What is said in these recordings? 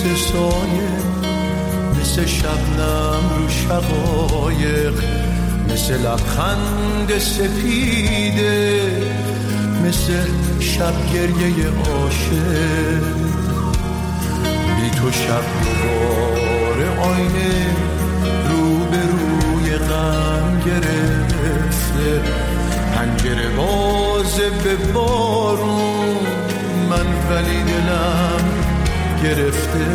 مثل سایه، مثل شبنم رو شقایق، مثل لبخند سپیده، مثل شب گریه عاشق. بی تو شب دوباره آینه رو به روی غم گرفته، پنجره بازه به بارون، من ولی دلم گرفته.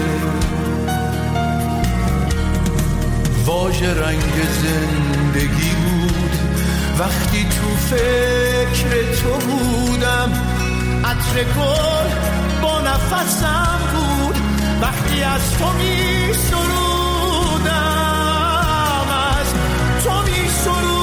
واژه رنگ زندگی بود وقتی تو فکر تو بودم، عطر گل با نفسم بود وقتی از تو می سرودم، از تو می سرودم.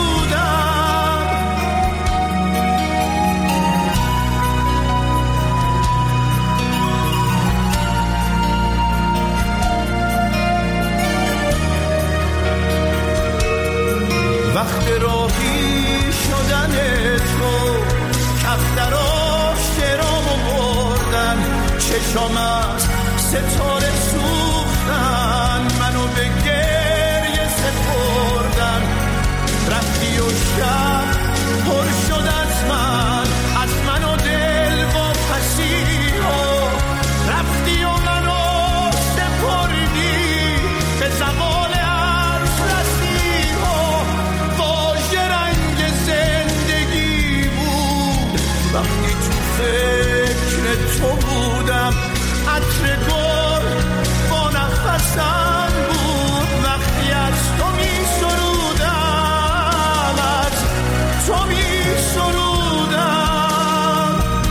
وقت راهی شدن تو کفتراش درام بردن، چشام از ستاره سوختن، منو به گریه سپردن. رفتی و شب پر شد از من و دل و پسیها، رفتی و منو سپردی به زوال عرض رسیها. واژه رنگ زندگی بود وقتی تو فکر تو بودم، عطر گل با نفسم بود وقتی از تو می سرودم، از تو می سرودم.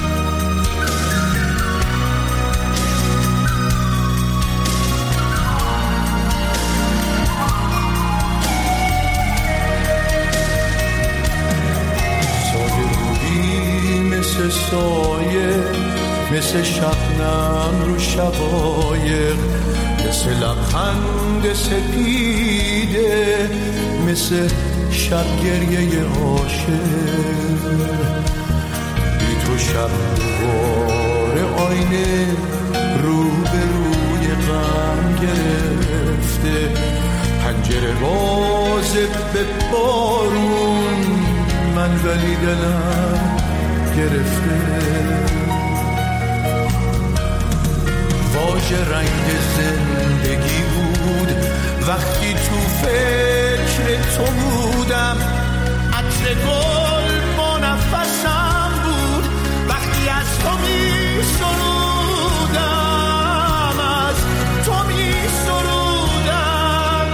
ساده بودی مثل سایه، مثل شبنم رو شقایق، مثل لبخند سپیده، مثل شب گریه عاشق. بی تو شب دوباره آینه رو به روی غم گرفته، پنجره بازه به بارون، من ولی دلم گرفته. واژه رنگ زندگی بود وقتی تو فکر تو بودم، عطر گل با نفسم بود وقتی از تو می سرودم، از تو می سرودم.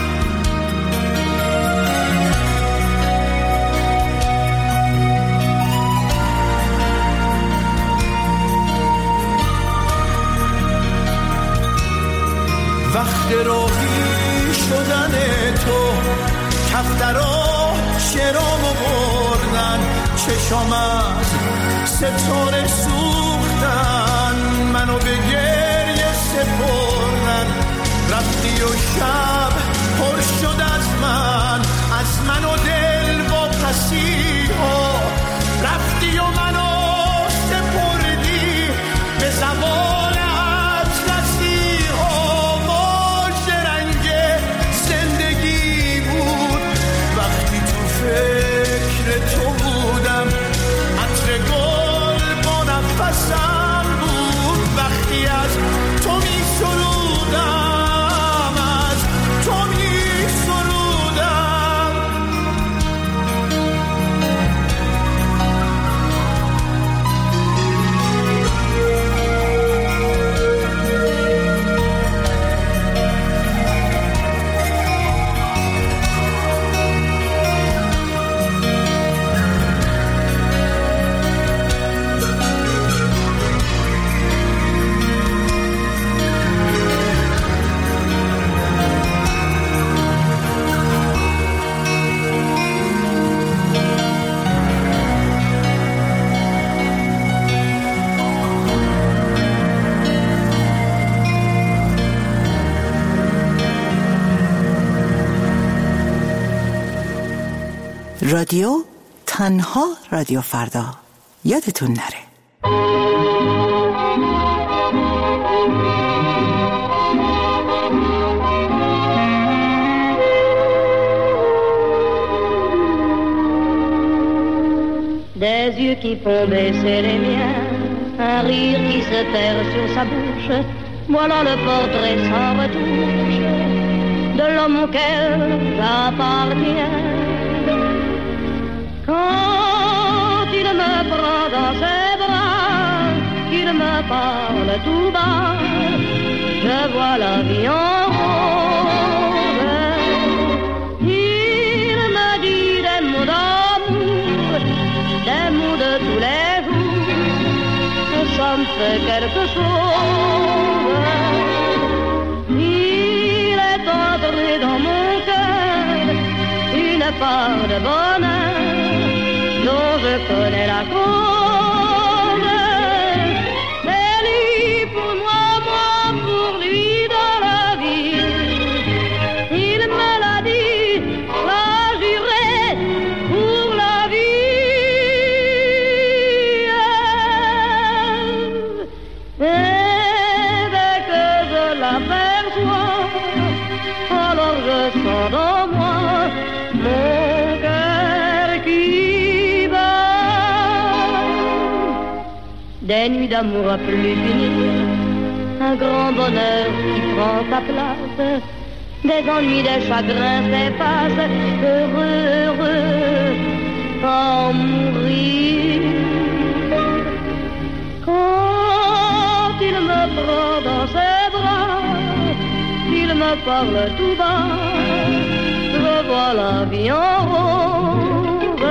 وقت راهی شدن تو کفترا شرامو بردن، چشام از ستاره سوختن، منو به گریه سپردن. رفتی و شب پر شد از من و دل با پسیها، رفتی و منو سپردی به زوال فکر تو بودم، عطر گل با نفسم بود وقتی از تو می سرودم، از تو می سرودم. رادیو تنها رادیو فردا، یادتون نره. Des yeux qui font baisser les miens, un rire qui se perd sur sa bouche. Voilà le portrait sans retouche de l'homme auquel j'appartiens. Quand il me prend dans ses bras, qu'il me parle tout bas, je vois la vie en rose. Il me dit des mots d'amour, des mots de tous les jours, ça me fait quelque chose. Il est entré dans mon cœur une part de bonheur dont je connais la cause. C'est lui pour moi, moi pour lui dans la vie. Il me l'a dit, l'a juré pour la vie. Et dès que je l'aperçois, alors je sens dans moi mon cœur qui bat. Des nuits d'amour à plus finir, un grand bonheur qui prend sa place, des ennuis, des chagrins s'effacent, heureux, heureux, en mourir. Quand il me prend dans ses bras, il me parle tout bas, je vois la vie en rose.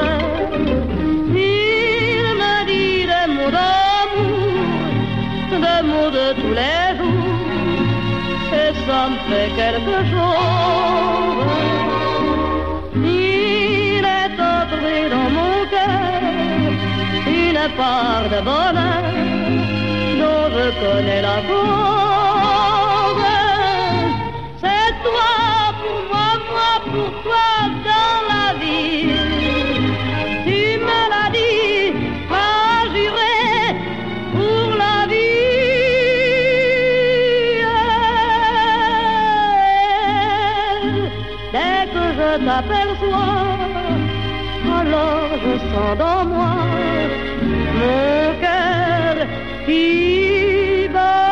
Il me dit des mots d'amour, des mots de tous les jours, et ça me fait quelque chose. Il est entré dans mon cœur une part de bonheur dont je connais la cause. C'est toi pour moi, moi pour toi dans la vie. Tu me l'as dit, pas juré pour la vie. Dès que je t'aperçois, alors je sens dans moi mon cœur qui bat.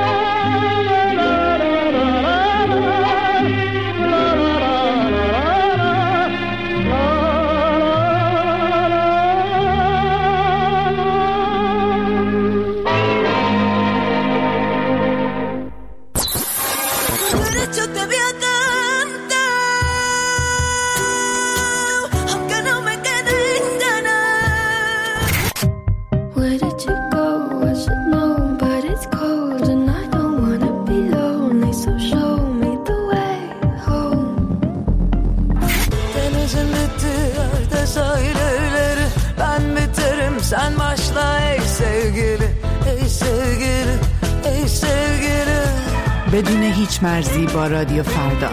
Sen başla ey sevgili, ey sevgili, ey sevgili. بدون هیچ مرزی با رادیو فردا.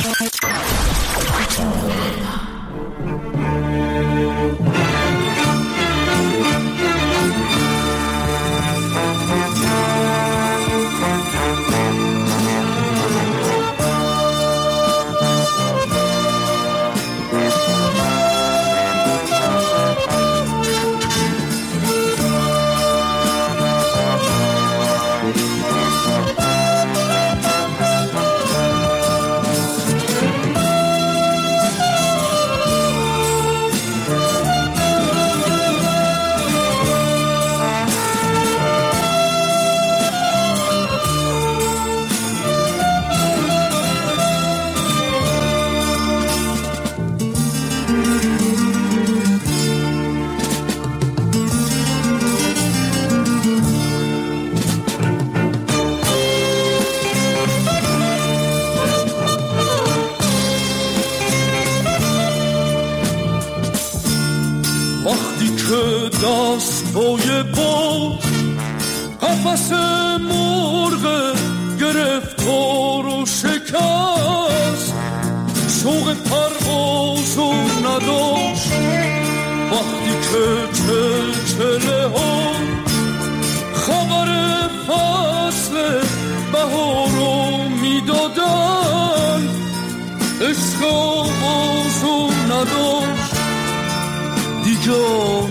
داستای بود قفس مرغ گرفتار و شکست شوق پرواز و نداشت وقتی که چلچله ها خبر فصل بهار رو میدادن عشق آواز و نداشت دیگه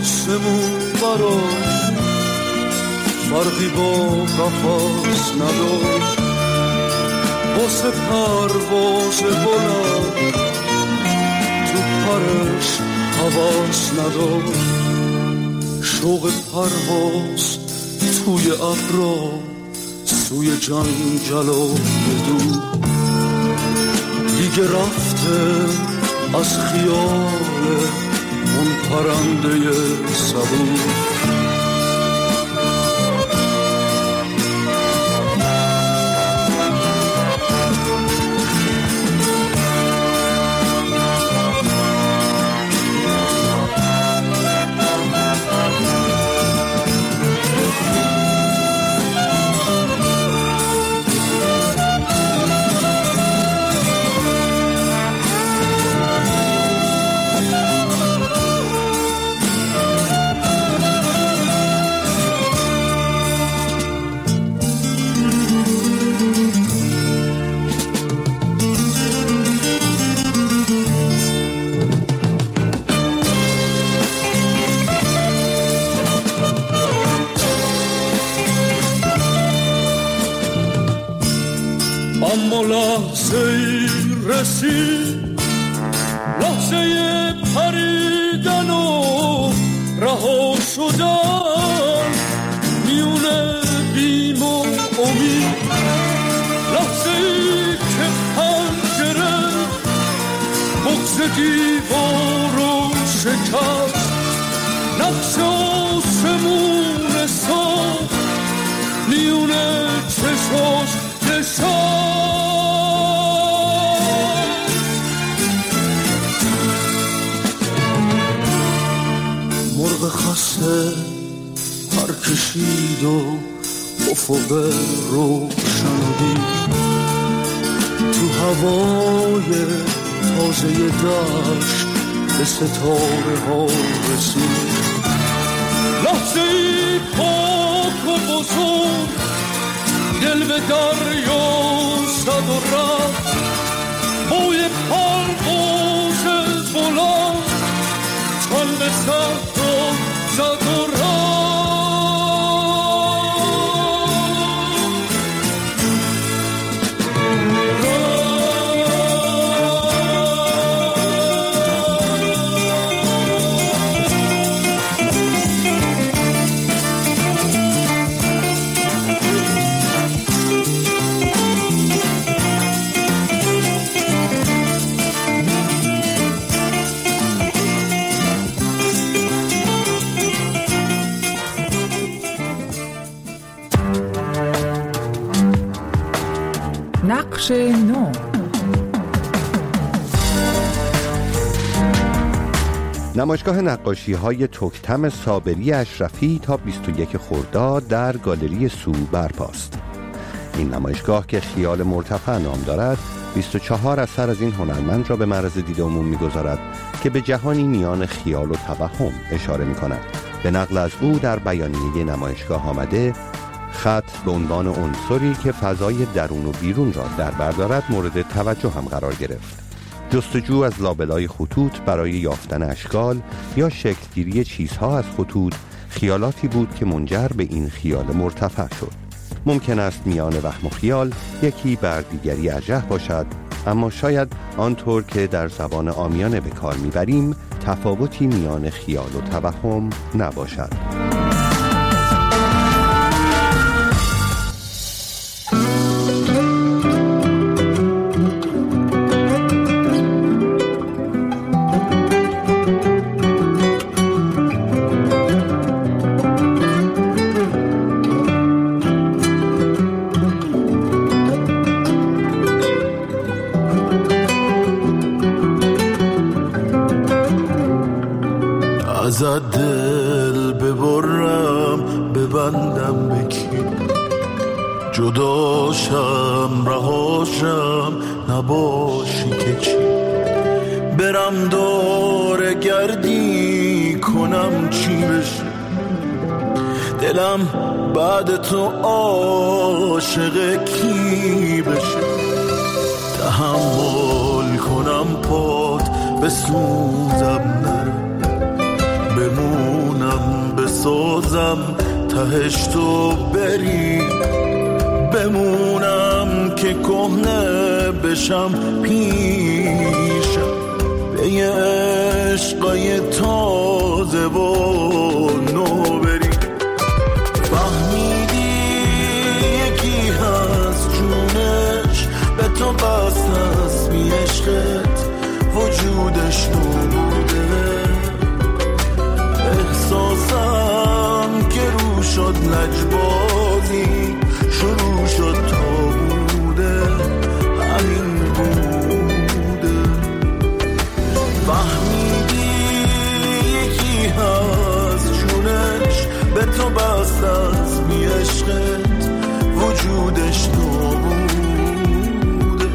آسمون براش فرقی با قفس نداشت، واسه پرواز بلند تو پرش حواس نداشت. شوق پرواز توی ابرا سوی جنگل و دور دیگه رفته از خیال اون پرنده صبور. اما لحظه ای رسید، لحظه پریدن و رها شدن میونه بیم و امید، لحظه ای که پنجره بغض دیوار رو شکست، نقش آسمون ساخت میونه چشاش مرغ خسته پر کشید و افق روشن دید، تو هوای تازه دشت به ستاره ها رسید، لحظه ای پاک و بزرگ دل به دریا زد و رفت، بوی پرواز بلند تن به صحرا زد و رفت. نقش نو. نمایشگاه نقاشی‌های توکتم صابری اشرفی تا 21 خرداد در گالری سو برپاست. این نمایشگاه که خیال مرتفع نام دارد 24 اثر از این هنرمند را به معرض دید عموم می‌گذارد که به جهانی میان خیال و توهم اشاره می‌کند. به نقل از او در بیانیه نمایشگاه آمده خط به عنوان عنصری که فضای درون و بیرون را در بر دارد مورد توجه هم قرار گرفت. جستجو از لابلای خطوط برای یافتن اشکال یا شکلگیری چیزها از خطوط خیالاتی بود که منجر به این خیال مرتفع شد. ممکن است میان وهم و خیال یکی بر دیگری ارجح باشد، اما شاید آنطور که در زبان عامیانه به کار میبریم تفاوتی میان خیال و توهم نباشد. ازت دل ببرم ببندم بکی، جداشم رهاشم نباشی که چی، برم دور گردی کنم چی بشه، دلم بعد تو عاشق کی بشه، تحمل کنم پات بسوزم نرم بمونم دلم تهش تو بری، بمونم که کهنه بشم پیشم، به یه عشقای تازه و نو بری. فهمیدی یکی هست جونش به تو بست هست، بی عشقت وجودش نبوده. احساسم که رو شد لجبازی، شروع شد تا بوده همین بوده. فهمیدی یکی هست جونش به تو بست از بی عشقت وجودش نبوده.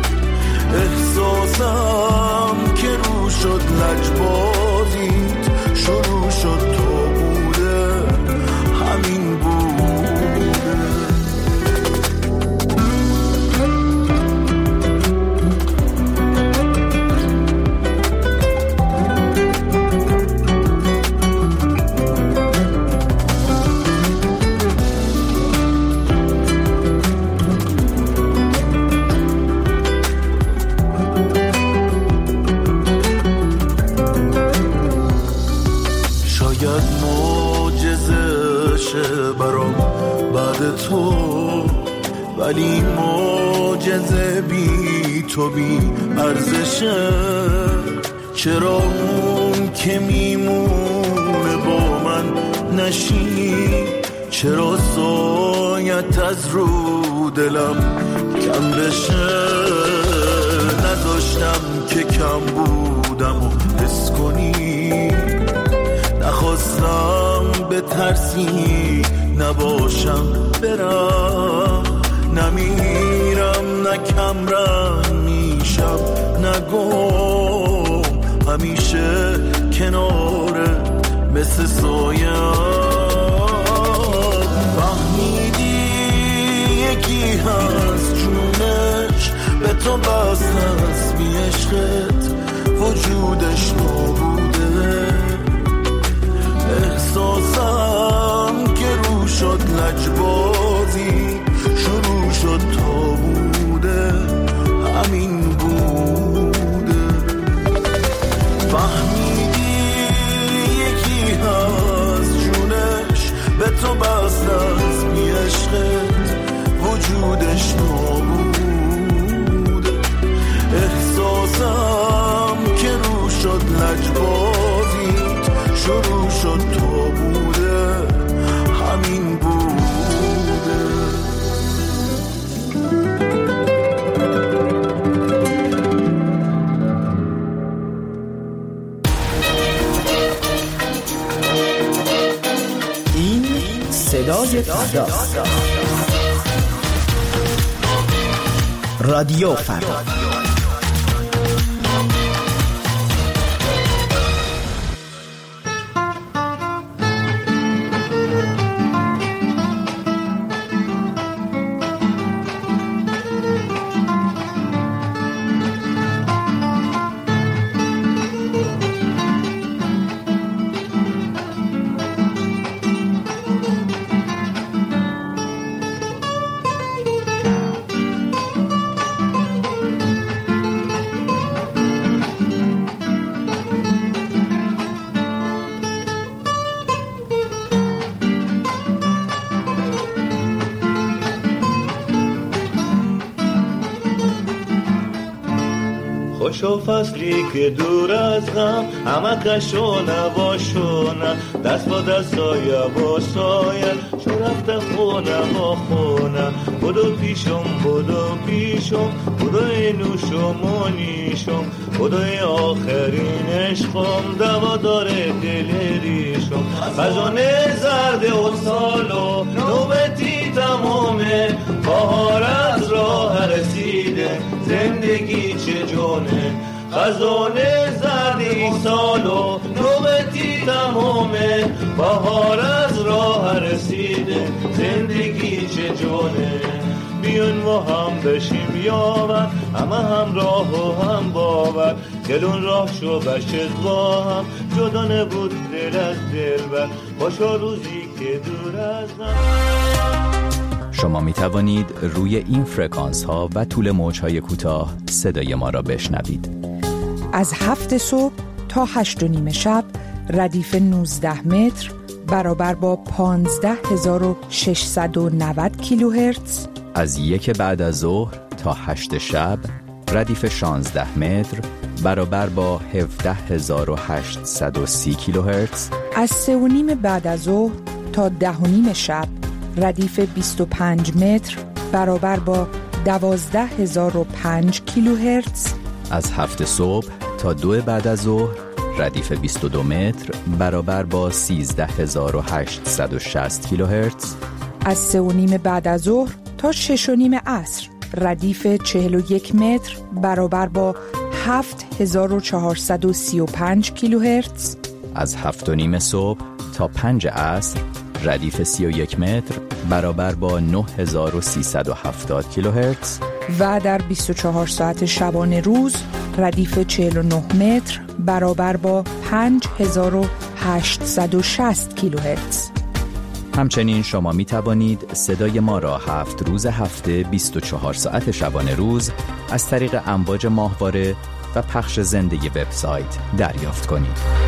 احساسم که رو شد لجبازیت، شروع شد تا بوده همین بوده. برام بعد تو، ولی معجزه بی تو بی ارزشه. چرا اون که میمونه با من نشی، چرا سایت از رو دلم کم بشه. نذاشتم که کم بودم و حس کنی، نخواستم به ترسی نباشم برم، نمیرم نه کمرنگ میشم نه گم، همیشه کناره مثل سایم. فهمیدی یکی هست جونش به تو بست هست، بی عشقت وجودش نبوده. احساسم که رو شد لجبازی، شروع شد تا بوده همین بوده. فهمیدی یکی هست جونش به تو بست از بی عشقت وجودش نبوده. احساسم که رو شد لجبازیت، شروع شد تا بوده همین بوده. این صدای فردا، رادیو فردا. خوشو فصلی که دور از غم، همه کشو نباشونه، دست با دست سایه با سایه، چو رفته خونه با خونه. بدو پیشم بدوی نوشم و نیشم، بدوی آخرین عشقم، دوا داره دل ریشم. خزانه زرد و سالو نوبتی تمامه، بهار از راه رسیده زندگی چه جونه. خزانه زردی سالو نوبتی تمامه، بهار از راه رسیده زندگی چه جونه. بیان و هم بشیم یاور، همه هم راه و هم باور، گلون راه شو بشد با هم، جدا نبود دل از دل بر، خوشا روزی که دور از هم. شما می توانید روی این فرکانس ها و طول موج های کوتاه صدای ما را بشنوید. از 7 صبح تا 8 و نیم شب ردیف 19 متر برابر با 15690 کیلوهرتز. از 1 بعد از ظهر تا 8 شب ردیف 16 متر برابر با 17830 کیلوهرتز. از 3 و نیم بعد از ظهر تا 10 و نیم شب ردیف 25 متر برابر با 12005 کیلوهرتز. از 7 صبح تا 2 بعد از ظهر ردیف 22 متر برابر با 13860 کیلوهرتز. از 3 و نیم بعد از ظهر تا 6 و نیم عصر ردیف 41 متر برابر با 7435 کیلوهرتز. از 7 و نیم صبح تا 5 عصر ردیف 31 متر برابر با 9370 کیلوهرتز. و در 24 ساعت شبانه روز ردیف 49 متر برابر با 5860 کیلوهرتز. همچنین شما می توانید صدای ما را 7 روز هفته 24 ساعت شبانه روز از طریق امواج ماهواره و پخش زنده وبسایت دریافت کنید.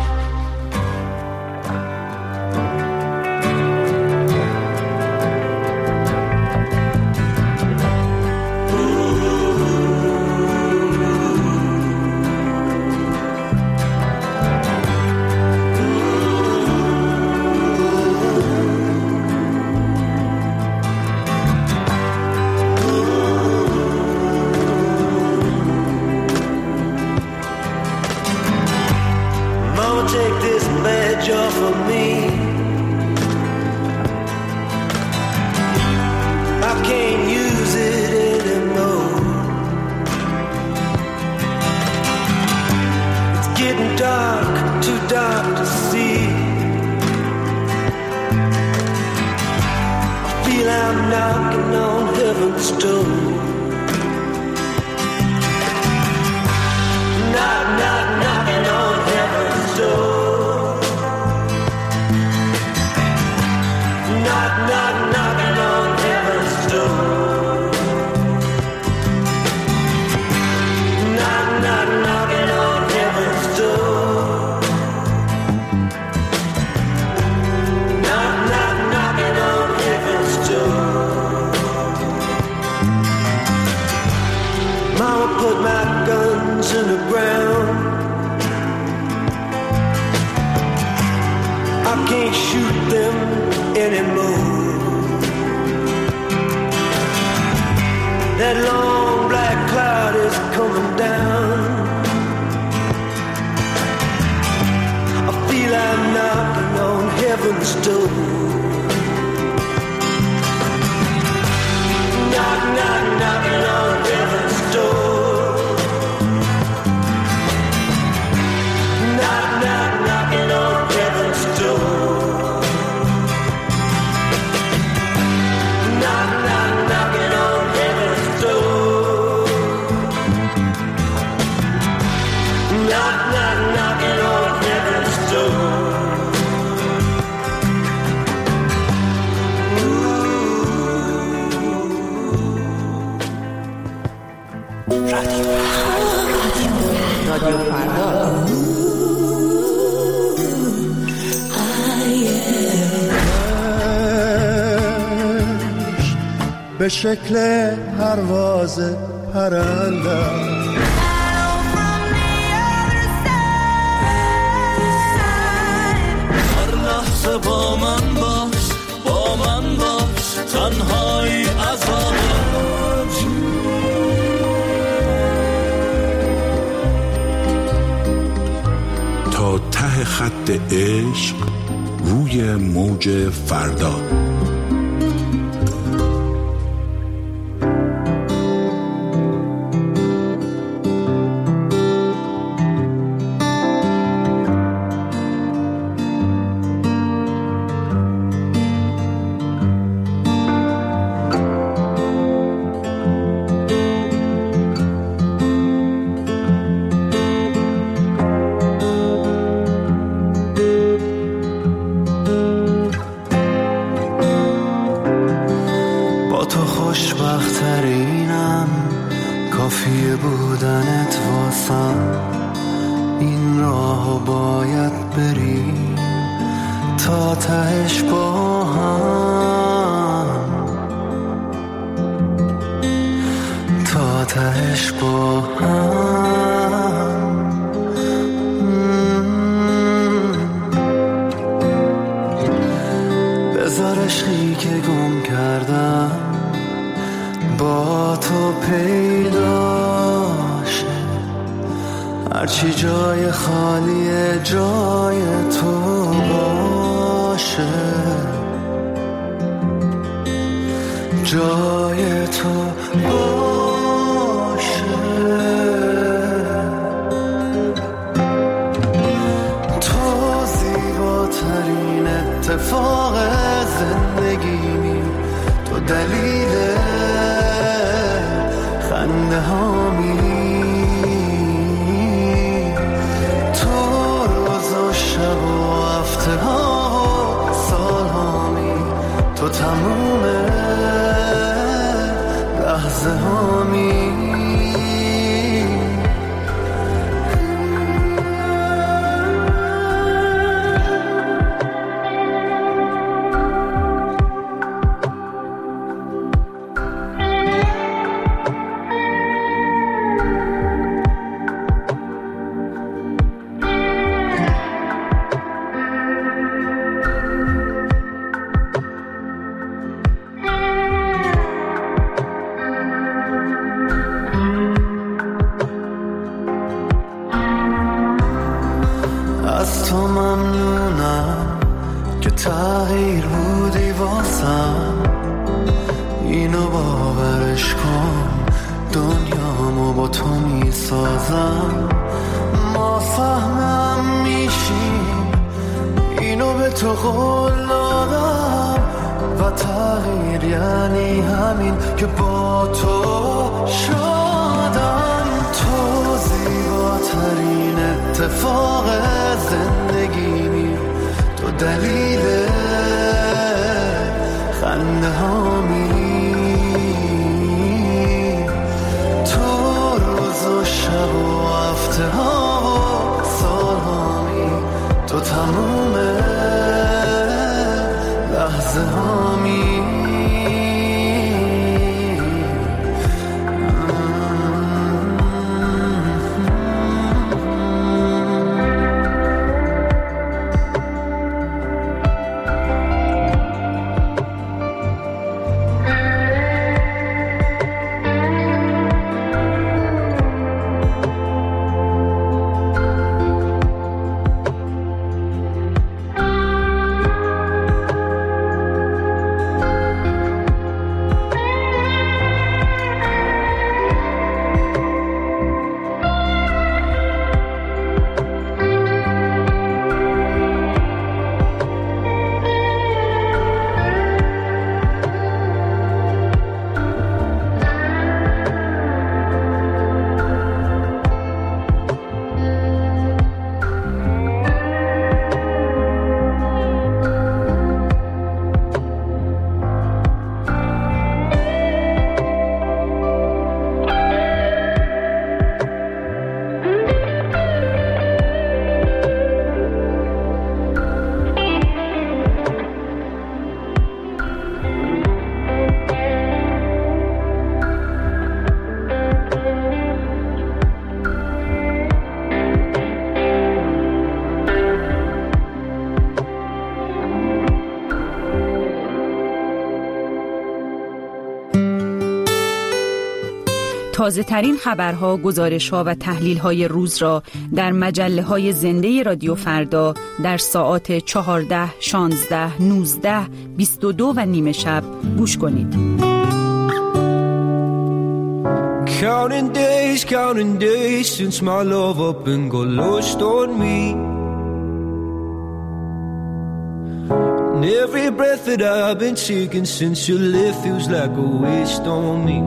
به شکل پرواز پرنده هر لحظه با من باش تنهایی عذابت تا ته خط عشق روی موج فردا. تا تهش با هم، تا تهش با هم. بذار عشقی که گم کردم با تو پیداشه، هرچی جای خالیه جای تو باشه، جای تو باشه. تو زیباترین اتفاق زندگیمی، تو دلیل خنده هامی، تو روز و شب و هفته ها و سال هامی، تو تموم لحظه هامی. از تو ممنونم که تغییر بودی واسم، اینو باورش کن دنیامو با تو میسازم. ما فهمم میشیم اینو به تو قول دادم، و تغییر یعنی همین که با تو شدم. تو زیباترین اتفاق زندگیمی، تو دلیل خنده هامی، تو روز و شب و هفته ها و سال هامی، تو تموم لحظه هامی. تازه ترین خبرها، گزارش‌ها و تحلیل‌های روز را در مجله‌های زنده رادیو فردا در ساعات 14, 16, 19, 22 و نیم شب گوش کنید. Counting days since my love up and got lost on me. And every breath that I've been taking since you left feels like a waste on me.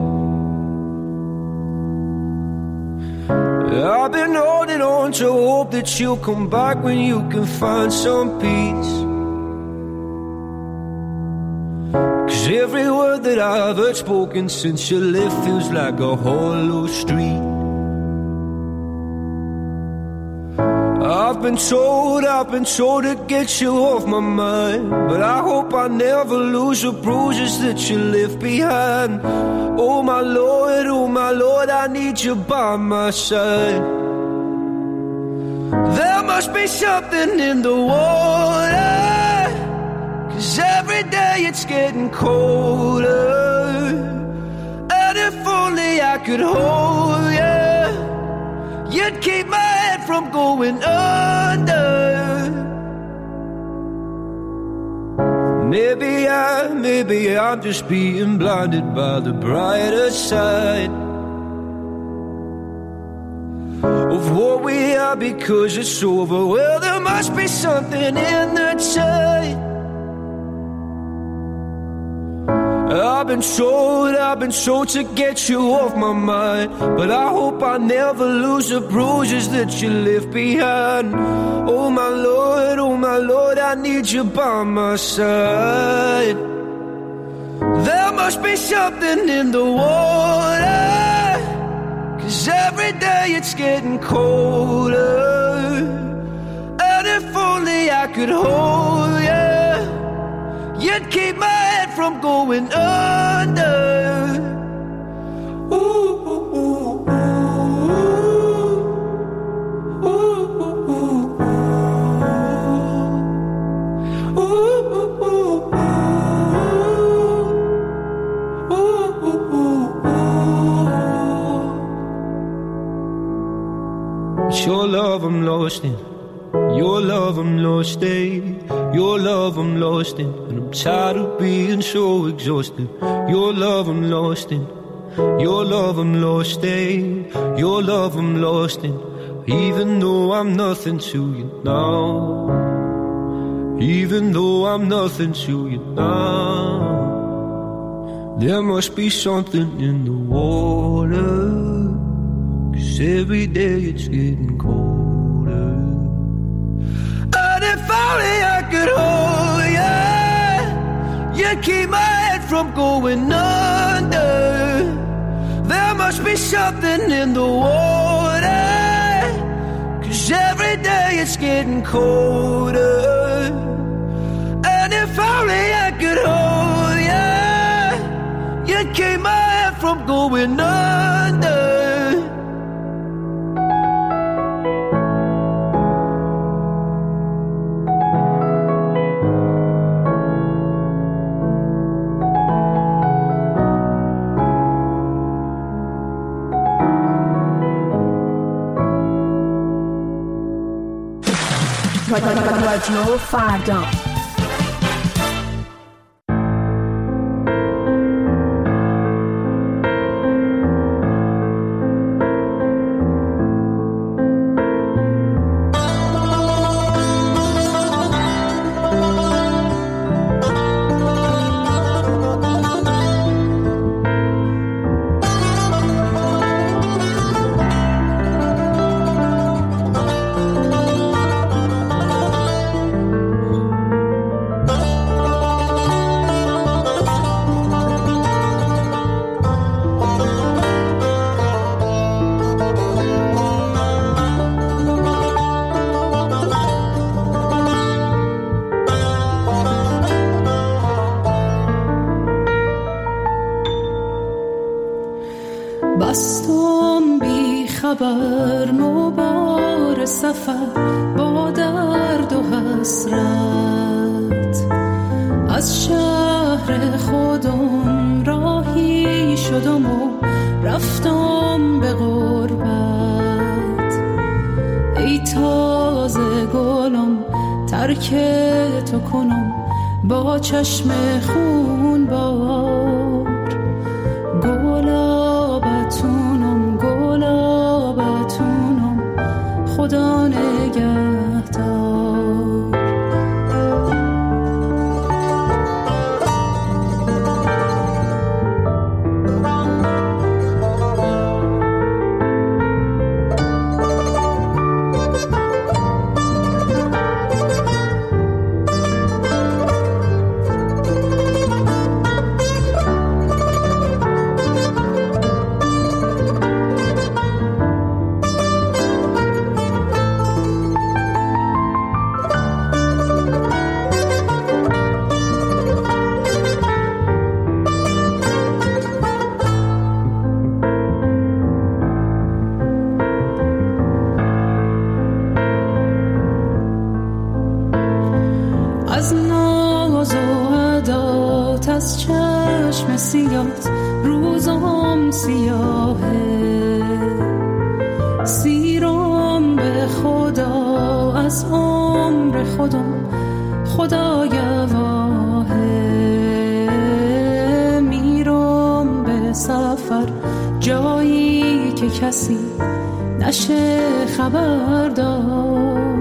I've been holding on to hope that you'll come back when you can find some peace. 'Cause every word that I've heard spoken since you left feels like a hollow street. I've been told to get you off my mind, but I hope I never lose the bruises that you left behind. Oh my Lord, I need you by my side. There must be something in the water, 'cause every day it's getting colder. And if only I could hold you, you'd keep my head from going under. Maybe I'm just being blinded by the brighter side of what we are because it's over. Well, there must be something in the tide. I've been told to get you off my mind, but I hope I never lose the bruises that you left behind. Oh my Lord, I need you by my side. There must be something in the water, 'cause every day it's getting colder. And if only I could hold you, you'd keep my head from going under. Ooh, ooh, ooh, ooh, ooh, ooh, ooh, ooh, ooh, ooh, ooh, ooh. It's your love I'm lost in. Your love I'm lost in, your love I'm lost in, and I'm tired of being so exhausted. Your love I'm lost in, your love I'm lost in, your love I'm lost in. Even though I'm nothing to you now, even though I'm nothing to you now, there must be something in the water, 'cause every day it's getting colder. If only I could hold you, you'd keep my head from going under. There must be something in the water, 'cause every day it's getting colder. And if only I could hold you, you'd keep my head from going under. رادیو فردا. بستم بی خبر نوبار سفر با درد و حسرت، از شهر خودم راهی شدم و رفتم به غربت. ای تازه گلم ترک تو کنم با چشم خون بار، گلابتونم گلابتونم خدا نگهدار. از ناز و عدات، از چشم سیات روزم سیاهه. سیرم به خدا از عمر خودم، خدا گواهه. میرم به سفر جایی که کسی نشه خبردار.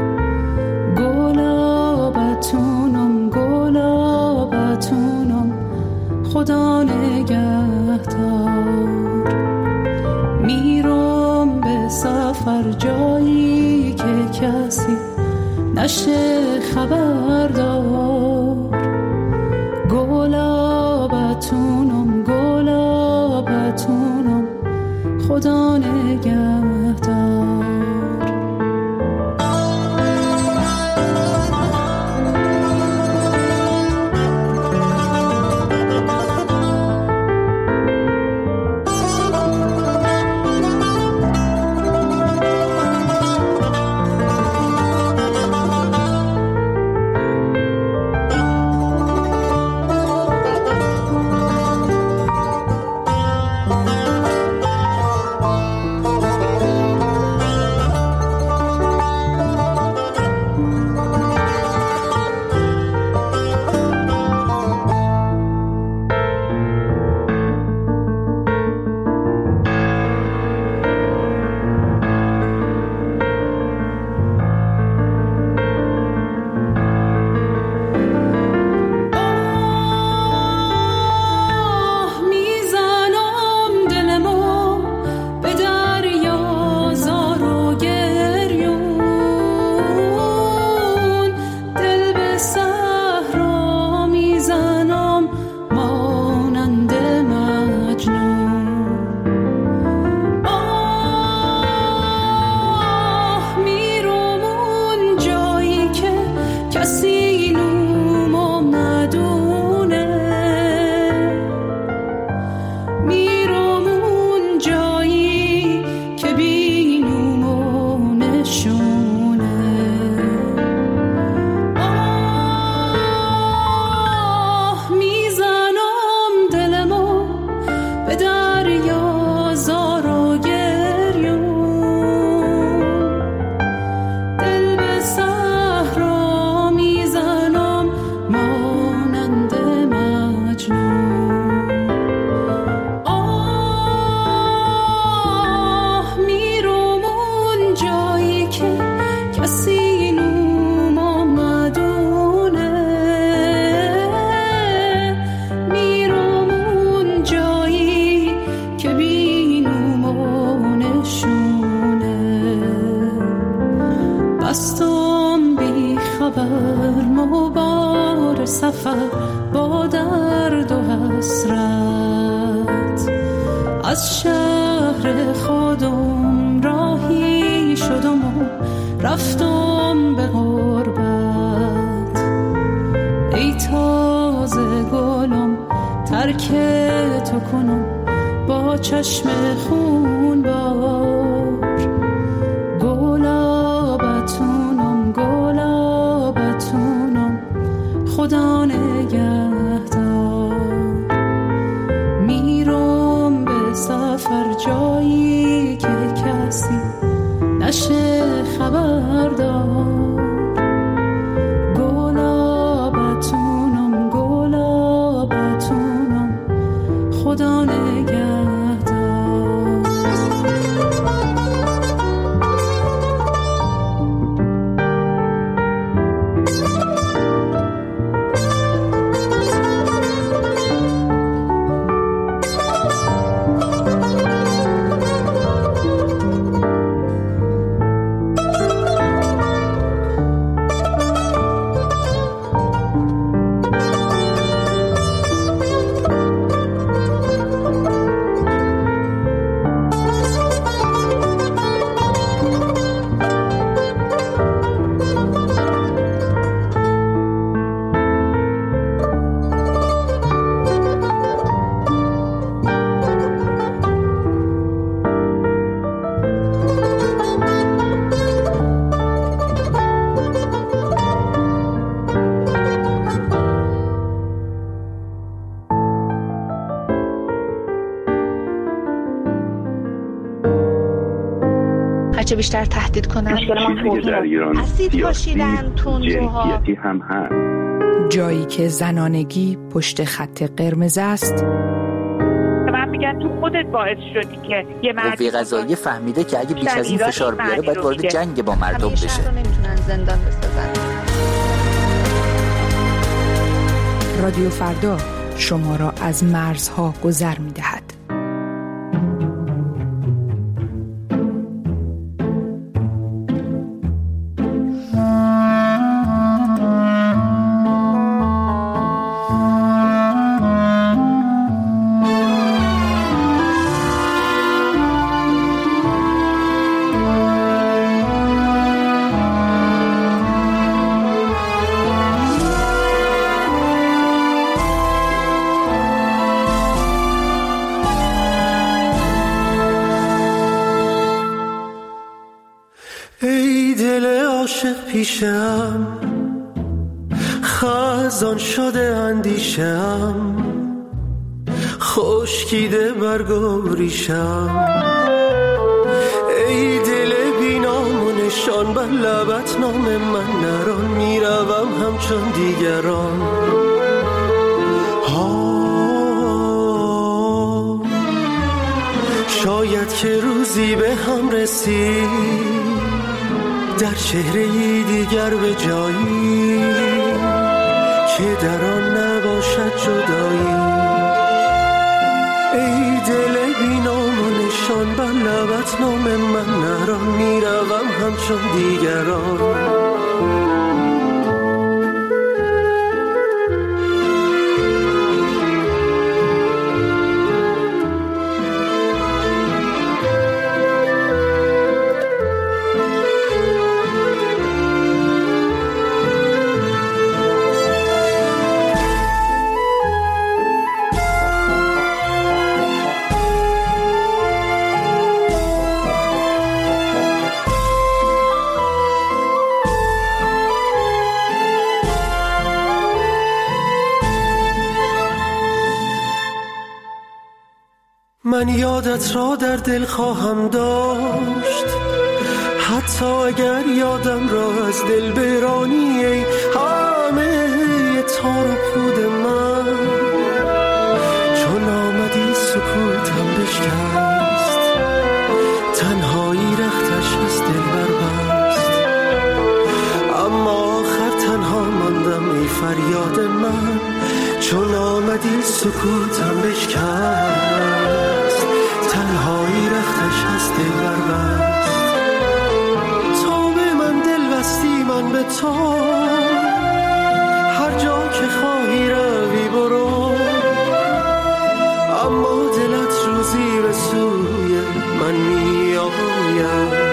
گلابتونم گلابتونم خدا نگهدار. میرم به سفر جایی که کسی نشه خبردار. گلابتونم گلابتونم خدا نگهدار. سفر با درد و حسرت، از شهر خودم راهی شدم و رفتم به غربت. ای تازه گلم ترک تو کنم با چشم خون بار. گلابتونم گلابتونم خدا نگهدار. میرم به سفر جایی که کسی نشه خبردار. گلابتونم گلابتونم خدا نگهدار. رو بیشتر تهدید کنن. چیزی در ایران اسید پاشیدن، تندروها، جنسیتی هم هست. جایی که زنانگی پشت خط قرمز است. من میگن تو خودت باعث شدی که یه قوه قضاییه فهمیده که اگه بیش از این فشار بیاره باید وارد جنگ با مردم بشه. نمیتونن زندان بسازن. رادیو فردا شما را از مرزها گذر می‌دهد. پیشم خزان شده اندیشم، خشکیده برگ ریشم. ای دل بی نام و نشان، بر لبت نام من نران، میروم همچون دیگران. شاید که روزی به هم رسید، در چهره‌ای دیگر به جایی که در آن نباشد جدایی. ای دل بی نام و نشان، بر لبت نام من نران، میروم همچون دیگران. من یادت را در دل خواهم داشت، حتی اگر یادم را از دل برانی. ای همه تار و پود من، چون آمدی سکوتم بشکست، تنهایی رختش از دل بربست. اما آخر تنها ماندم ای فریاد من، چون آمدی سکوتم بشکست، تنهایی رختش از دل بربست. تو به من دل بستی، من به تو، هر جا که خواهی روی برو. اما دلت روزی به سوی من می آید.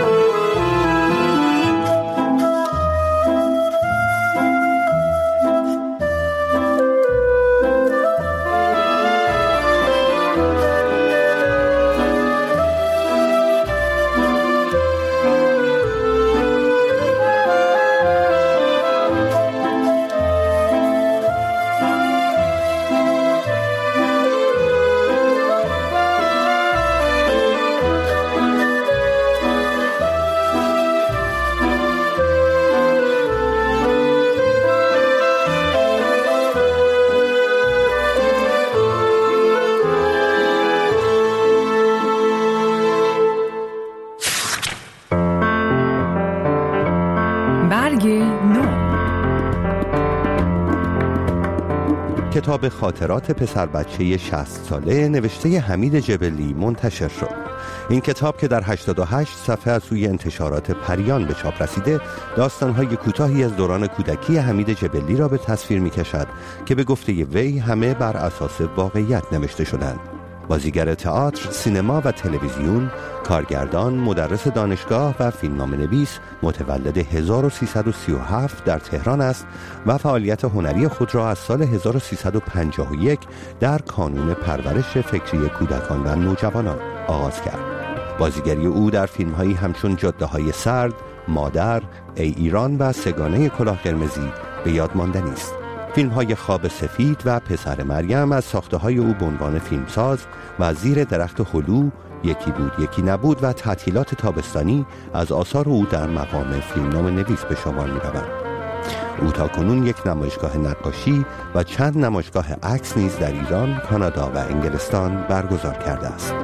کتاب خاطرات پسر بچه 60 ساله نوشته حمید جبلی منتشر شد. این کتاب که در 88 صفحه از سوی انتشارات پریان به چاپ رسیده، داستان‌های کوتاهی از دوران کودکی حمید جبلی را به تصویر می‌کشد که به گفته وی همه بر اساس واقعیت نوشته شدند. بازیگر تئاتر، سینما و تلویزیون، کارگردان، مدرس دانشگاه و فیلمنامه‌نویس، متولد 1337 در تهران است و فعالیت هنری خود را از سال 1351 در کانون پرورش فکری کودکان و نوجوانان آغاز کرد. بازیگری او در فیلم‌هایی همچون جاده‌های سرد، مادر، ای ایران و سگانه کلاه قرمزی به یاد ماندنی است. فیلم‌های خواب سفید و پسر مریم از ساخته‌های او به عنوان فیلمساز و زیر درخت هلو، یکی بود یکی نبود و تعطیلات تابستانی از آثار او در مقام فیلمنامه نویس به شمار می‌روند. او تاکنون یک نمایشگاه نقاشی و چند نمایشگاه عکس نیز در ایران، کانادا و انگلستان برگزار کرده است.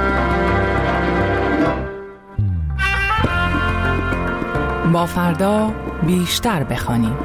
با فردا بیشتر بخوانیم.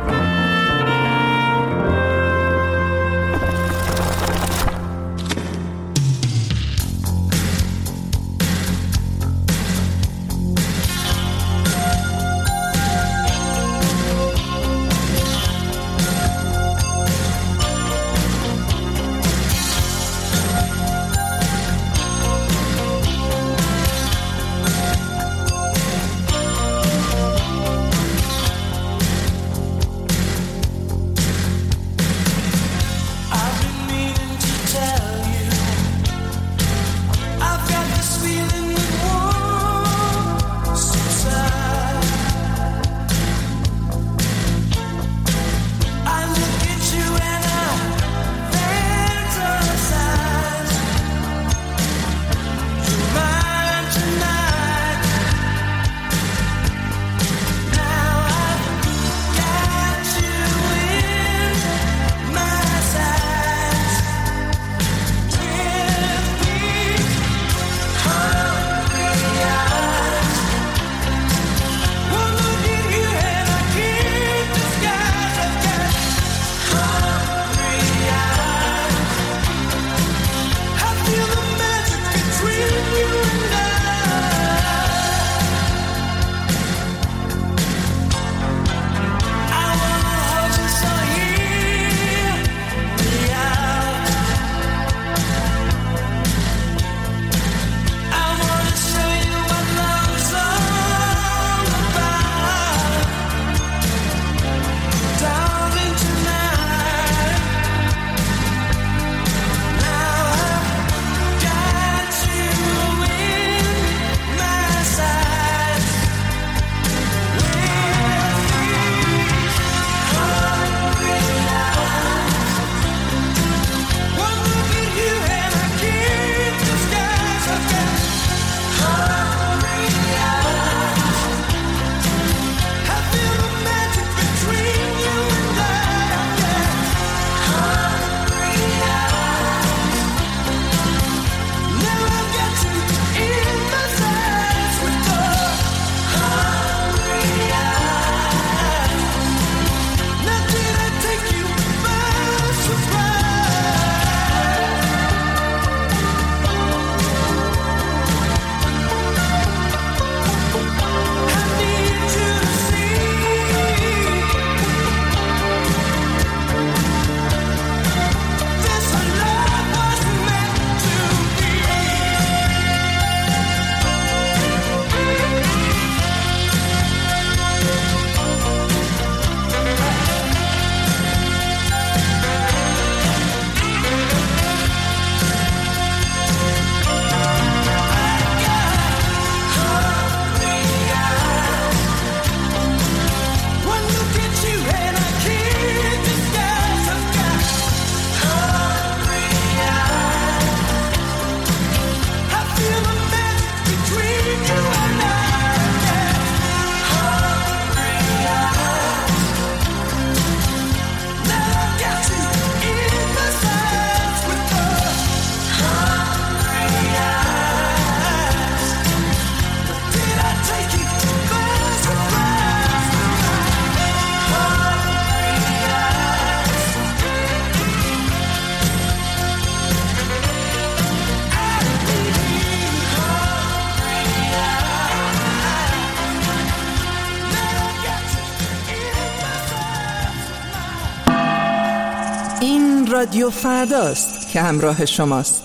رادیو فرداست که همراه شماست.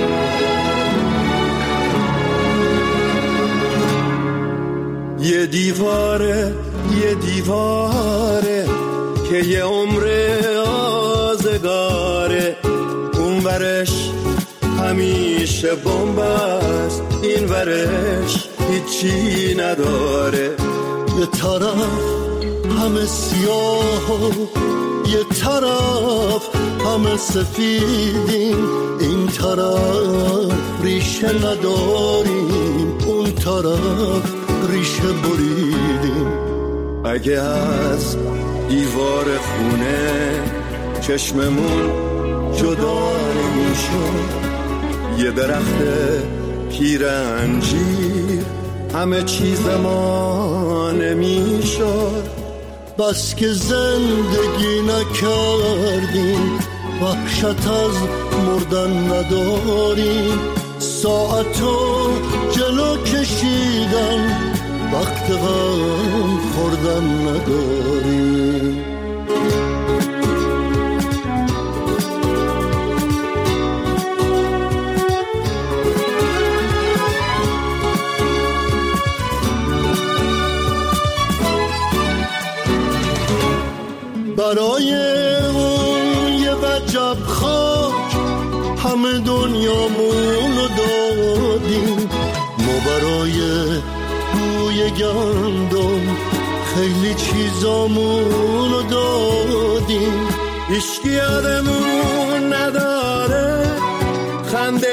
یه یه دیواره که یه عمر آزگاره، اون ورش همیشه بمب است، این ورش هیچی نداره. یه طرف همه سیاه و یه طرف همه سفیدیم، این طرف ریشه نداریم، اون طرف ریشه بریدیم. اگه از دیوار خونه چشممون جدا نمیشد، یه درخت پیرنجیر همه چیز ما نمیشد. بس که زندگی نکردیم، وحشت از مردن نداریم، ساعتو جلو کشیدن وقت غم خوردن نداریم. برای اون یه وجب خاک همه دنیامونو دادیم، ما برای بوی گندم خیلی چیزامونو دادیم. هیچکی یادمون نداره خنده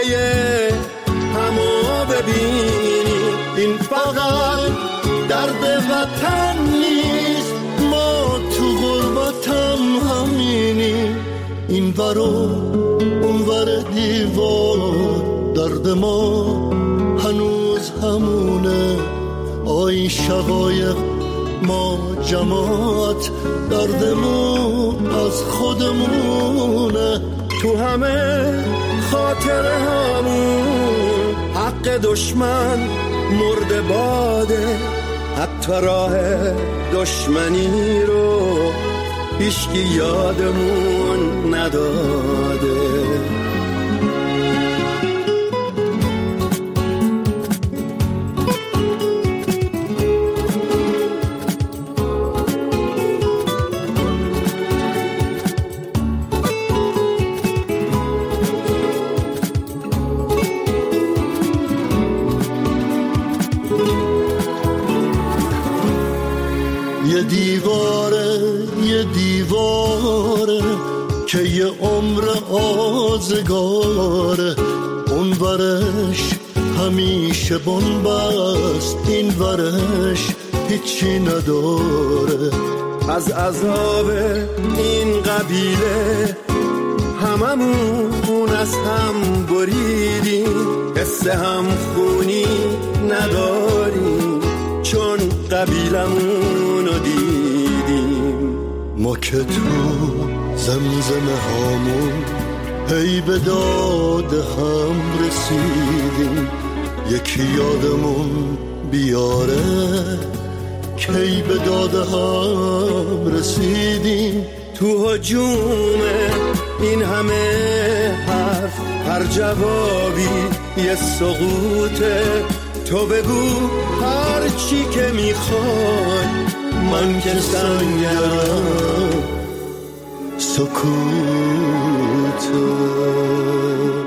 همو ببینیم، این فقط درد وطن نیست، ما تو غربتم همینیم. این ور و اون ور دیوار درد ما هنوز همونه، آی شقایق ما جماعت دردمون از خودمونه. تو همه خاطره همون حق دشمن مرده باده، حتی راه دشمنی رو هیچکی یادمون نداده. یه دیواره که یه عمر آزگاره، اون ورش همیشه بنبست، این ورش هیچی نداره. از عذاب این قبیله هممون از هم بریدیم، حس هم خونی نداریم چون قبیلمونو دیدیم. ما که تو زمزمه هامون هی به داد هم رسیدیم، یکی یادمون بیاره کی به داد هم رسیدیم. تو هجوم این همه حرف هر جوابی یه سقوطه، تو بگو هر چی که میخوای، من که سنگم سکوته.